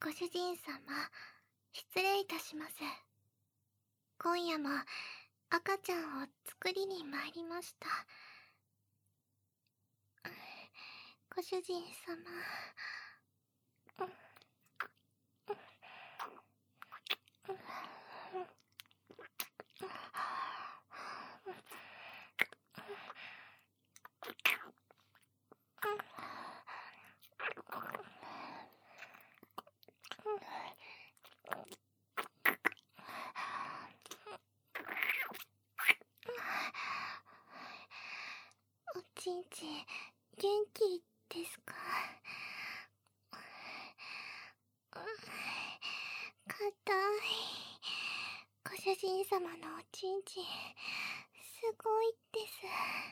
ご主人様、失礼いたします。今夜も赤ちゃんを作りに参りました。ご主人様。おちんちん、元気ですか？硬い。ご主人様のおちんちん、すごいです。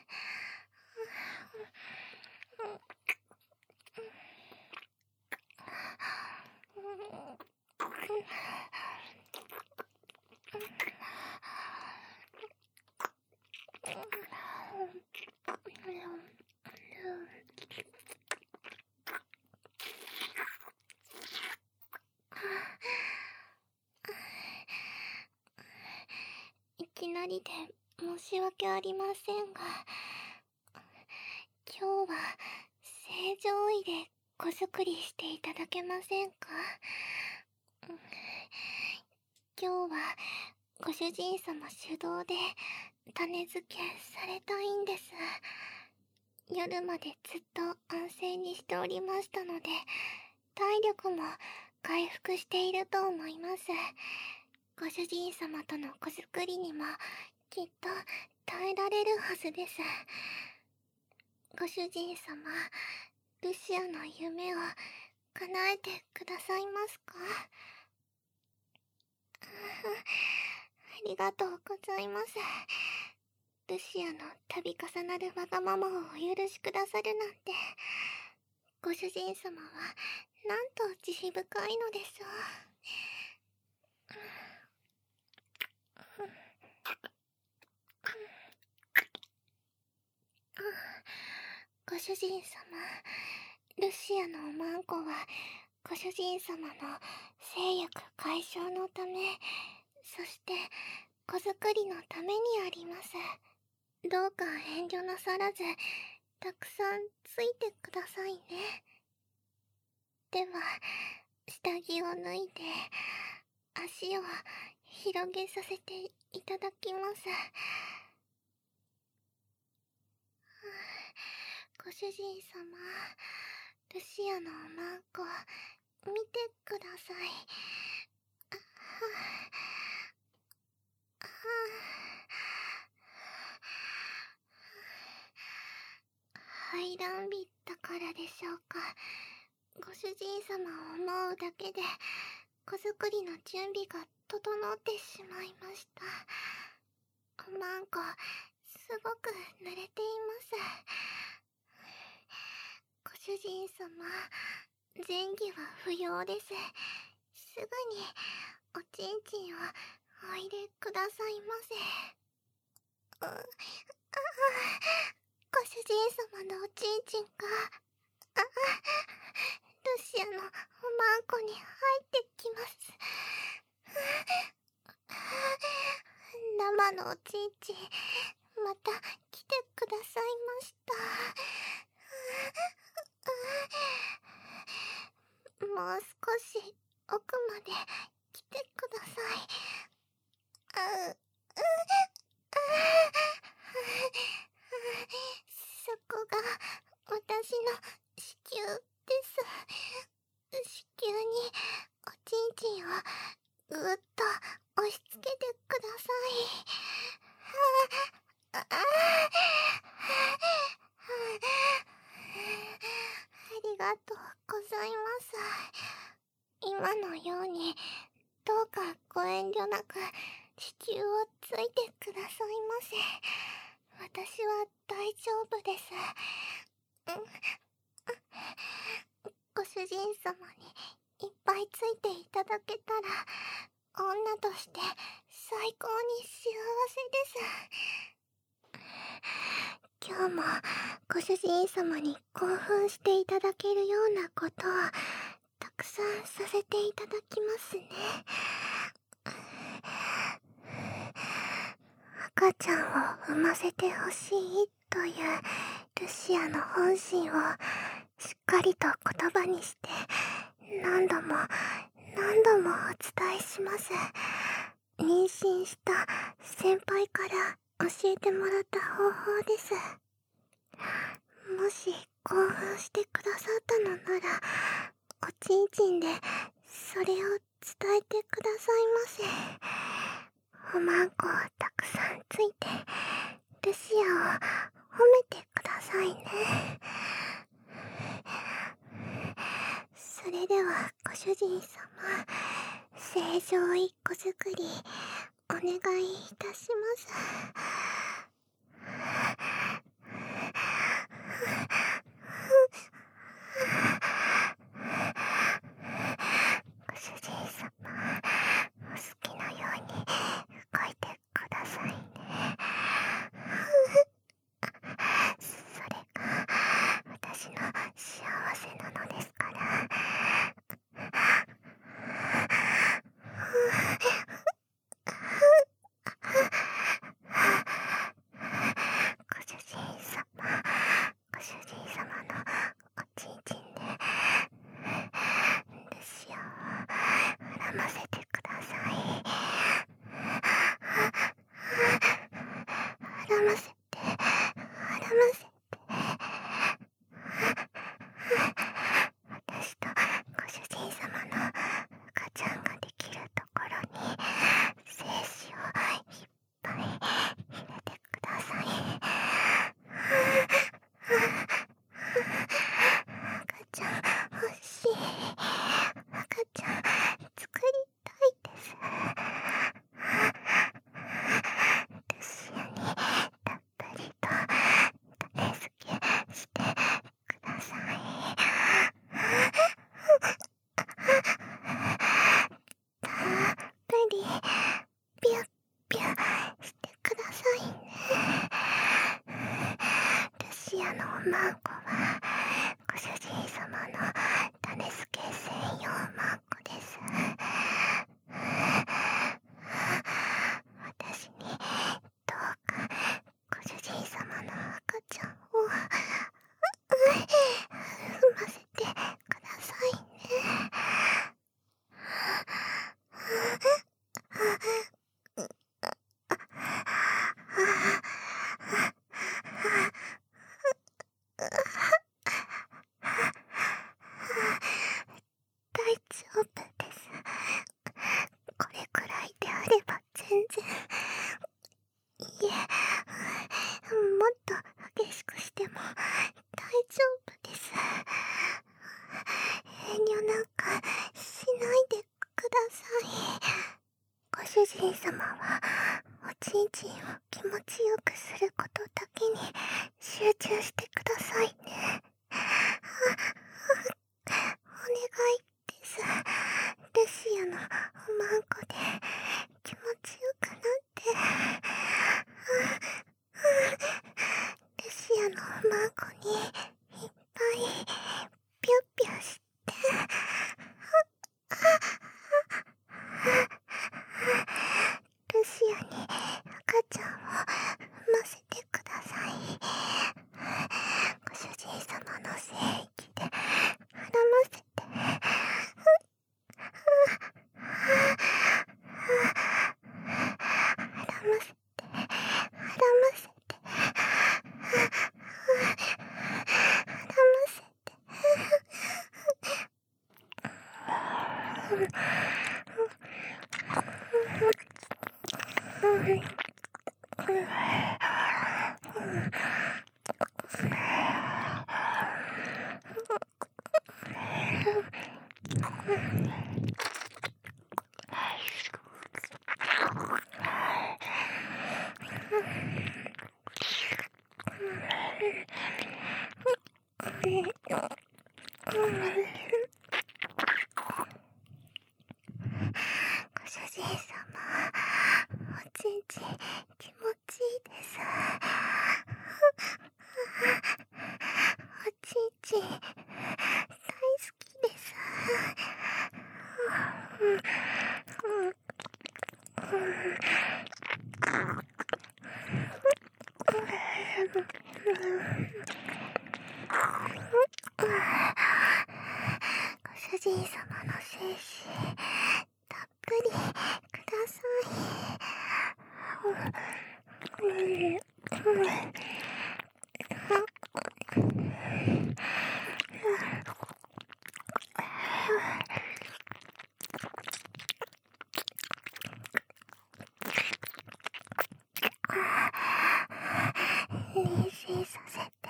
いきなりで申し訳ありませんが、今日は正常位で子作りしていただけませんか？今日はご主人様主導で種付けされたいんです。夜までずっと安静にしておりましたので、体力も回復していると思います。ご主人様との子作りにもきっと耐えられるはずです。ご主人様、ルシアの夢を叶えてくださいますか？ありがとうございます。ルシアの度重なるわがままをお許しくださるなんて、ご主人様はなんと慈悲深いのでしょう。ご主人様、ルシアのおまんこはご主人様の性欲解消のため、そして子作りのためにあります。どうか遠慮なさらず、たくさんついてくださいね。では、下着を脱いで、足を広げさせていただきます。ご主人様、ルシアのおまんこ、見てください。排卵日だからでしょうか。ご主人様を思うだけで子作りの準備が整ってしまいました。おまんこ、すごく濡れています。ご主人様、前儀は不要です。すぐにおちんちんをお入れくださいませ。ご主人様のおちんちんが、ルシアのおまんこに入ってきます。生のおちんちん、また来てくださいました。もう少し奥まで来てください。そこが私の子宮です。子宮におちんちんをぐっと押し付けてください。ありがとうございます。今のようにどうかご遠慮なく子宮をついてくださいませ。私は大丈夫です。ご主人様にいっぱいついていただけたら、女として最高に幸せです。今日もご主人様に興奮していただけるようなことをたくくさんさせていただきますね。赤ちゃんを産ませてほしいというルシアの本心をしっかりと言葉にして何度も何度もお伝えします。妊娠した先輩から教えてもらった方法です。もし興奮してくださったのならおちんちんでそれを伝えてくださいませ。おまんこをたくさんついてルシアを褒めてくださいね。それではご主人様、正常一個作りお願いいたします。ご主人様、お好きなように動いてくださいね。それが私の幸せなのですから。ご主人様、ご主人様のおちんちんでルシアを絡ませてください。絡ませて、絡ませて。私とご主人様の赤ちゃんができるところに精子をいっぱい入れてください。赤ちゃん欲しい。赤ちゃん作りたいです。ルシアにたっぷりと種付けしてください。たっぷりピュッピュッしてくださいね。ルシアのおまんこはご主人様の種付け専用まんこです。私にどうかご主人様の赤ちゃんを産ませてくださいね。大丈夫です。これくらいであれば全然。いえ、もっと激しくしても大丈夫です。遠慮なんかしないでください。ご主人様はおちんちんを気持ちよくすることだけに集中してくださいね。お願いです。ルシアのおまんこで気持ちよくなって。ルシアのおまんこにいっぱいピュッピュしてルシアに赤ちゃんを産ませてください。ご主人様の精液で絡ませて。絡ませて、絡ませて、絡ませて。ご主人様、おちんちん気持ちいいです。おちんちん大好きです。 人様の精子たっぷりください。妊娠させて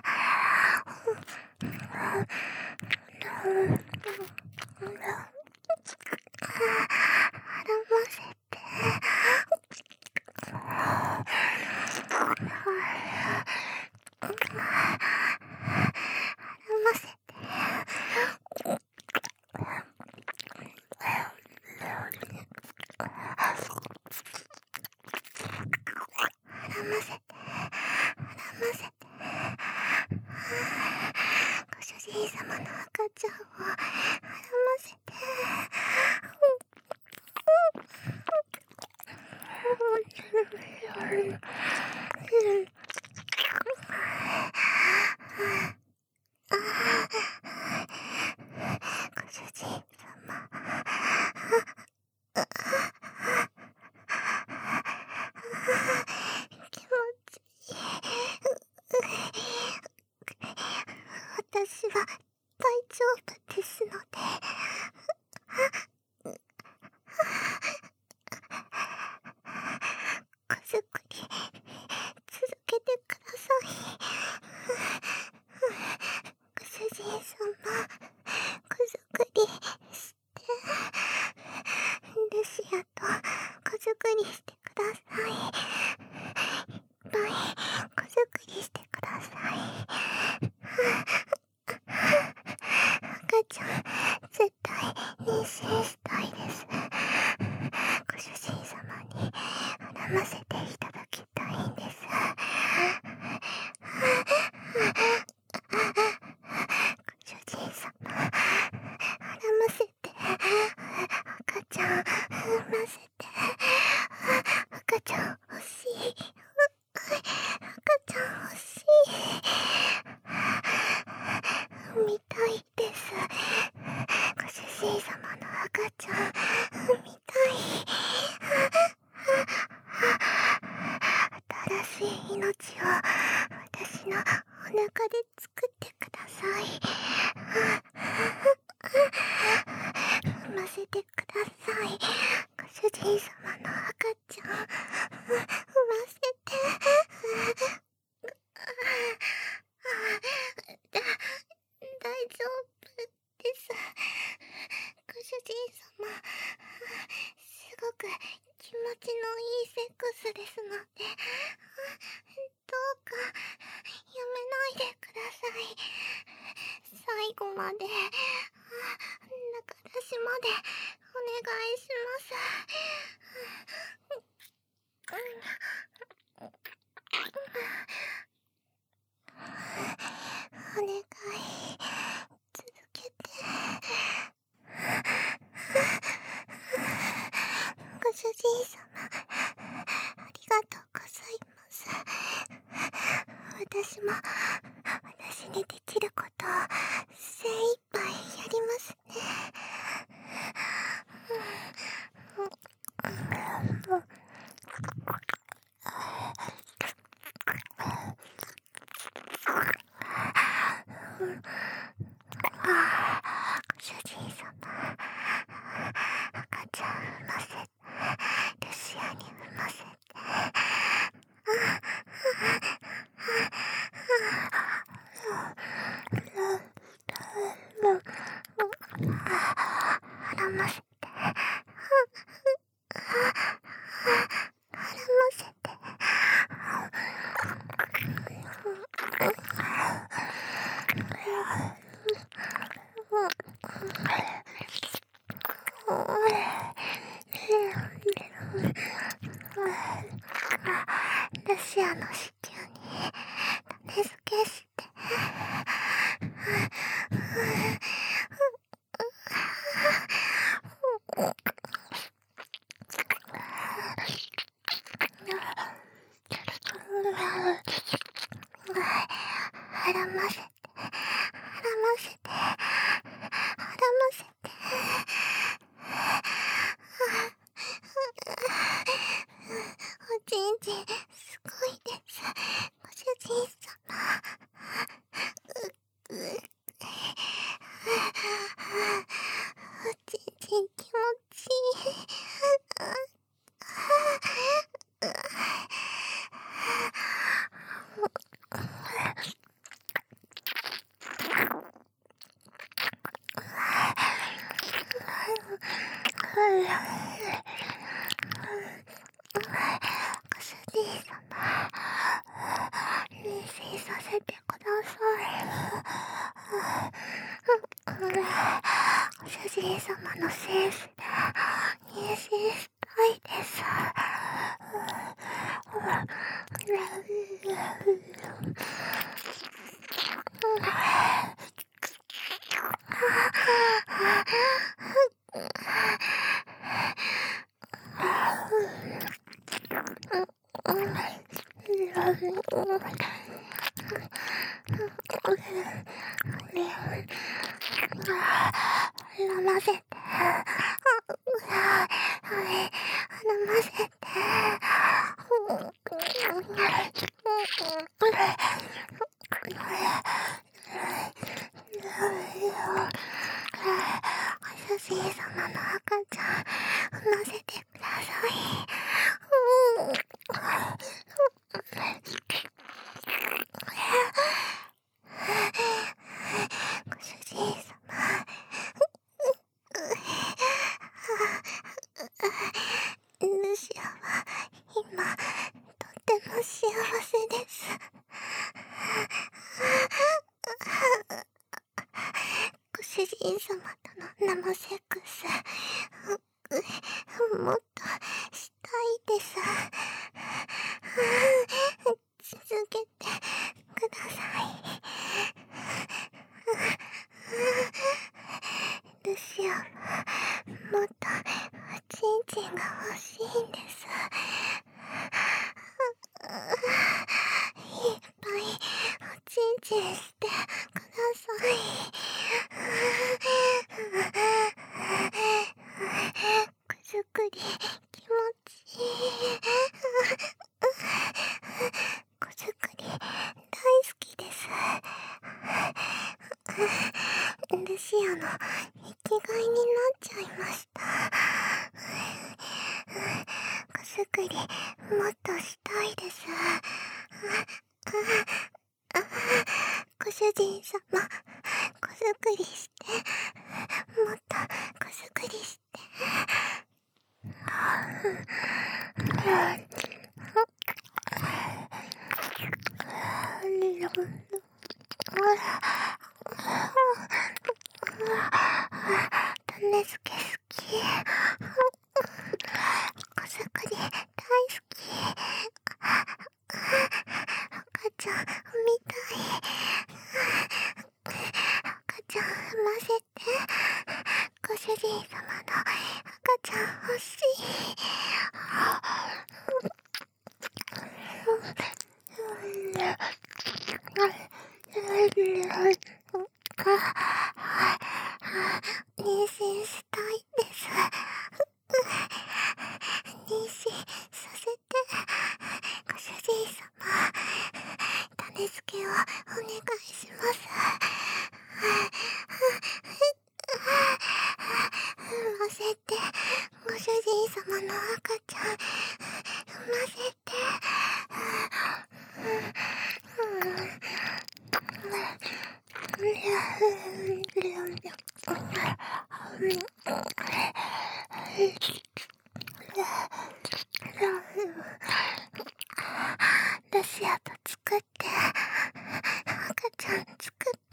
ご主人様の赤ちゃんをはらませてご主人様気持ちいい。私は大丈夫ですので子作り続けてください。ご主人様、子作りしてルシアと子作りしてください。いっぱい子作りしてください。赤ちゃん絶対妊娠したいです。ご主人様に絡ませていただきたいんです。ご主人様絡ませて赤ちゃん産ませて赤ちゃん欲しい赤ちゃん欲しい見たいです。ご主人様の赤ちゃん見たい。新しい命を私のお腹で作ってください。産ませてください。ご主人様の赤ちゃん産ませて大丈夫です。ご主人様すごく気持ちのいいセックスですのでどうかやめないでください。最後まで中出しまでお願いします。お願い続けて。ご主人様ありがとうございます。私も私にできることを精一杯やりますね。ご主人様赤ちゃん産ませルシアに産ませて絡ませてルシアの子宮に種付けして絡ませてご主人様、妊娠させてください。ご主人様のセンスで妊娠したいです。飲ませて。飲ませて。ご主人様の赤ちゃん、産ませてください。ご主人様、ルシアは今とっても幸せです。ご主人様との生セックス、もっとしたいです。続けてください。ルシアはもっとおちんちんが欲しいんです。いっぱいおちんちんしてください。くすくり気持ちいい。くすくり大好きです。ルシアの生きがいになっちゃいました。くすくりもっとしたいです。ご主人様、くすくりして、もっとくすくりして。種付け好き。くすくり大好き。赤ちゃん産みたい。赤ちゃん産ませて。ご主人様の赤ちゃん欲しい。妊娠したいです。妊娠させて。ご主人様、種付けをお願いします。産ませて。ご主人様の赤ちゃん産ませて。ルシアと作って、赤ちゃん作って。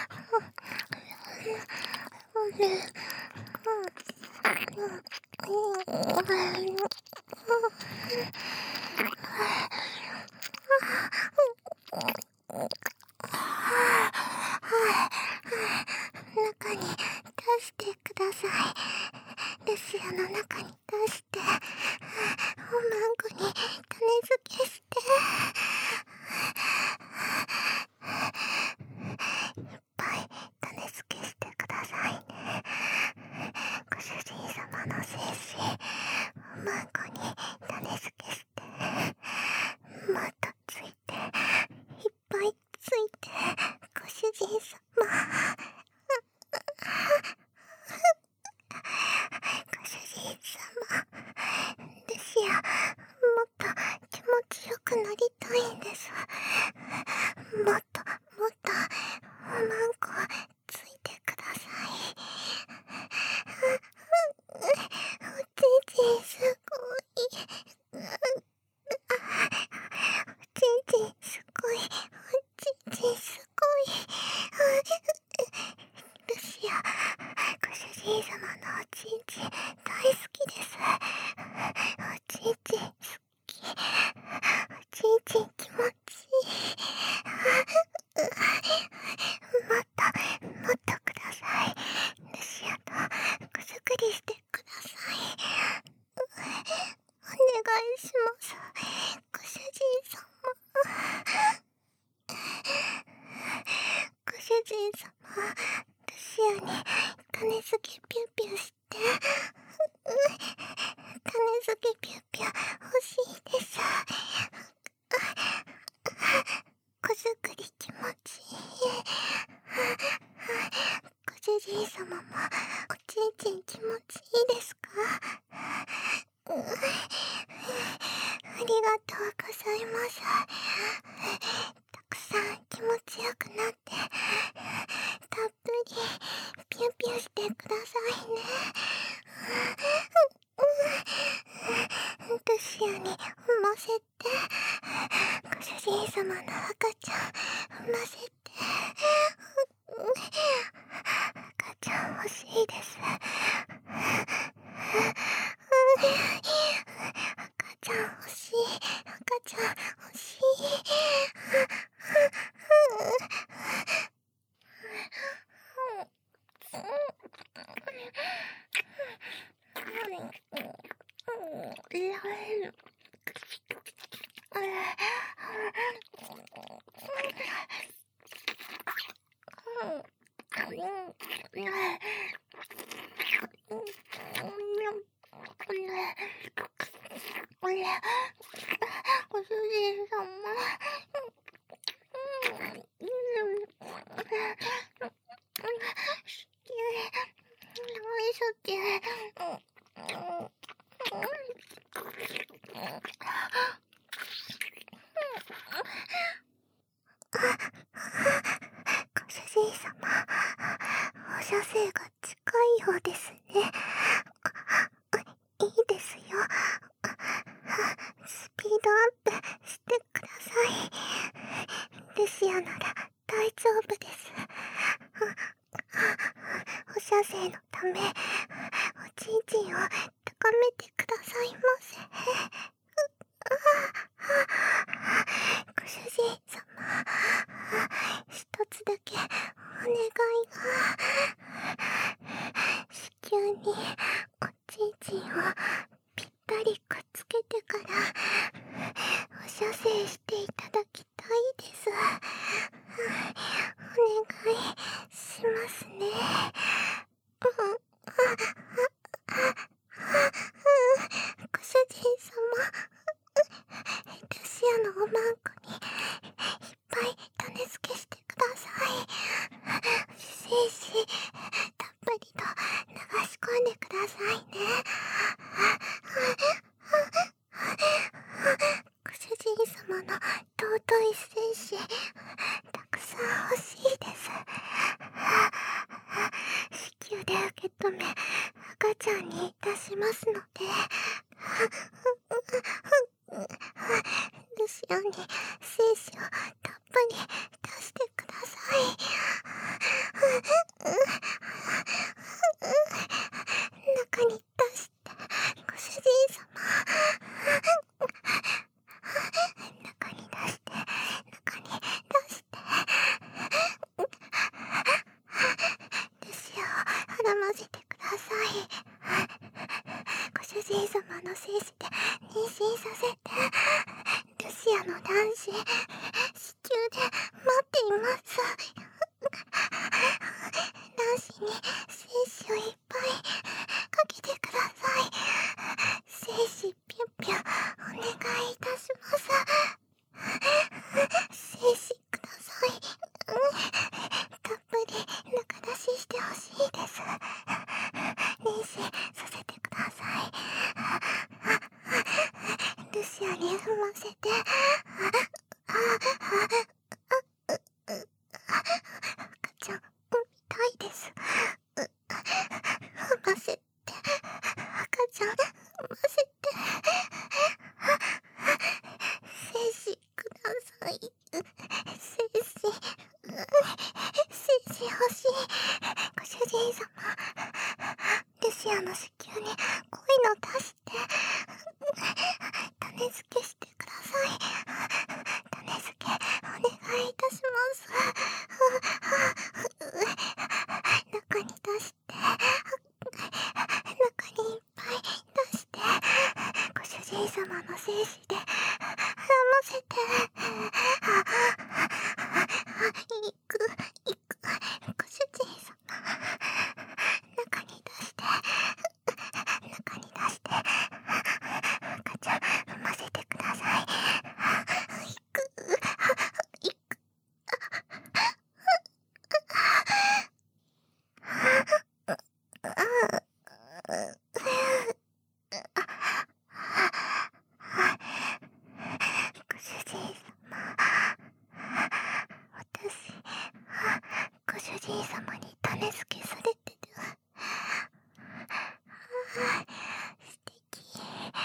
中に出してください。ルシアの中に出して、おまんこに種付けして。いっぱい種付けしてくださいね。ご主人様の精子、おまんこに種付けして、もっとついて、いっぱいついて、ご主人様。ご主人様、ルシア、もっと気持ちよくなりたいんです。もっともっとおまんこついてください。 人様のおちんちん大好きです。おちんちん好き。おちんちん気持ちいい。もっとください。ルシアと子作りしてください。お願いします。ご主人様。ご主人様、ルシアに種付けピューピューして、種付けピューピュー欲しいです。子作り気持ちいい。ご主人様もおちんちん気持ちいいですか？ありがとうございます。たくさん気持ちよくなって、たっぷりピューピューしてくださいね。ルシアに産ませて、ご主人様の赤ちゃん産ませて。赤ちゃん欲しいです。赤ちゃん欲しい。赤ちゃん欲しい。ご主人様。ご主人様、放射線が近いようですね。いいですよ。スピードアップしてください。ルシアなら大丈夫です。放射線のため、おちんちんを高めてくださいませ。ご主人様、一つだけお願いが。子宮におちんちんをぴったりくっつけてから放射線していただきたいです。お願いしますね。ご主人様、ルシアのおまんこにいっぱい種付けしてください。精子たっぷりと流し込んでくださいね。ご主人様の尊い精子たくさん欲しいです。子宮で受け止め赤ちゃんに出しますので、ルシアに精子をたっぷり出してください。中に出して、ご主人様。中に出して、中に出して。ルシアをはらませてください。ご主人様の精子で妊娠させて、ルシアの卵子、子宮で待っています。卵子に精子をいっぱいかけてください。精子ピュンピュンお願いいたします。精子ください。たっぷり中出ししてほしいです。妊娠させてください。ルシアに産ませて。赤ちゃん産みたいです。産ませて。赤ちゃん産ませて。精子ください。精子欲しい。ご主人様、 シアの子宮に恋の出して、種付けしてください。種付け、お願いいたします。中に出して、中にいっぱい出して、ご主人様の精子で、ませて、いく、ご主人様、中に出して、赤ちゃん産ませてください。いく、ご主人様、私、ご主人様に種付けされてる。素敵。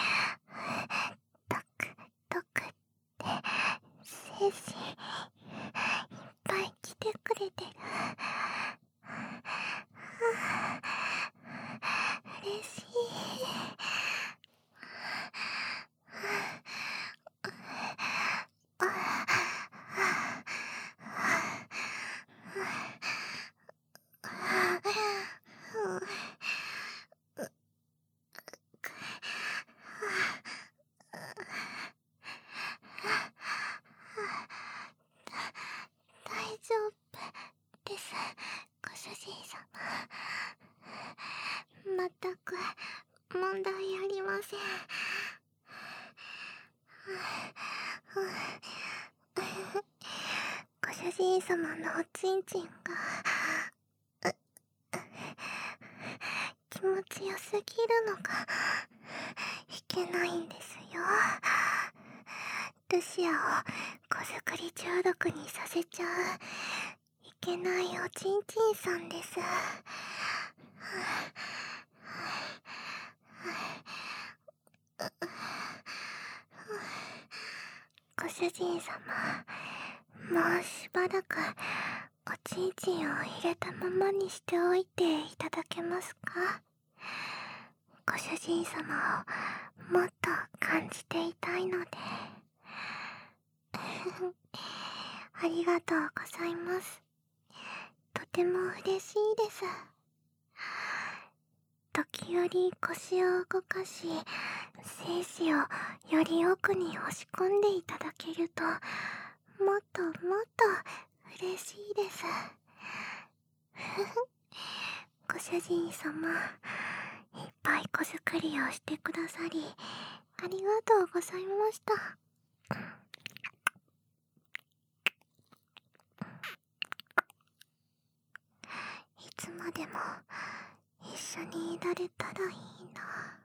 ドクって精子いっぱい来てくれてる。嬉しい。大丈夫です、ご主人様。全く問題ありません。ご主人様のおちんちんが気持ちよすぎるのがいけないんですよ。ルシアを子作り中毒にさせちゃういけないおちんちんさんです。ご主人様、もうしばらくおちんちんを入れたままにしておいていただけますか？ご主人様をもっと感じていたいので。ありがとうございます。とても嬉しいです。時折腰を動かし、精子をより奥に押し込んでいただけると、もっともっと嬉しいです。ご主人様、いっぱい子作りをしてくださり、ありがとうございました。いつまでも一緒にいられたらいいな。